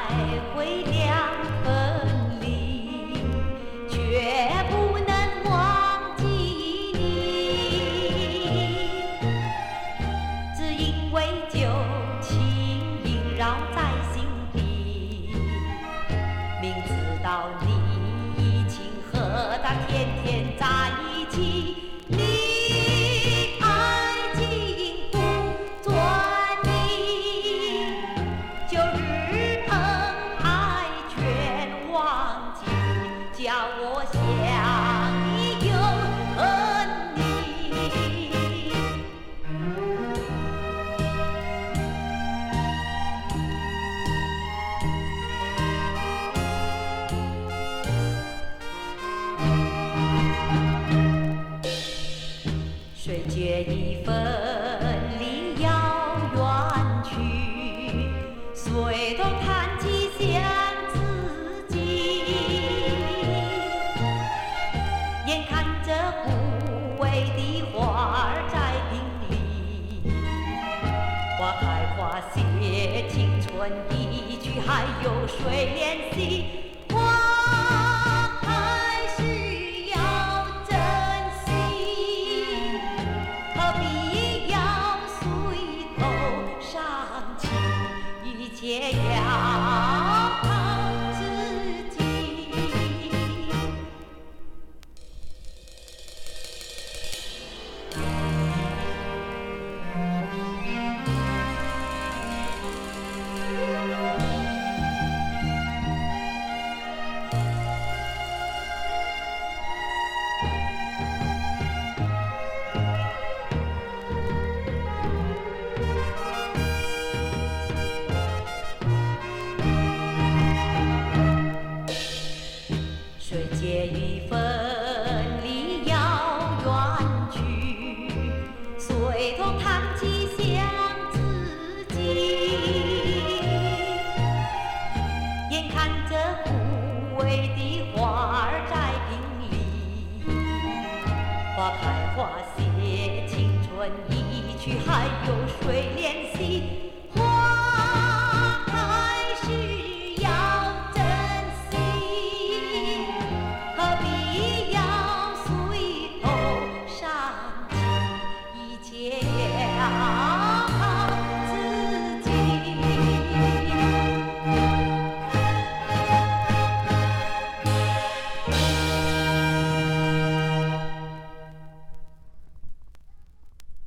会两分离，却不能忘记你，只因为旧情萦绕在心底，明知道你已经和他天天在一起，你爱情不转移，旧日恩爱全忘记，叫我想你又恨你。谁觉已分离遥远去，随头弹起想自己，眼看着枯萎的花儿在冰里，花开花谢，青春一去，还有谁怜惜？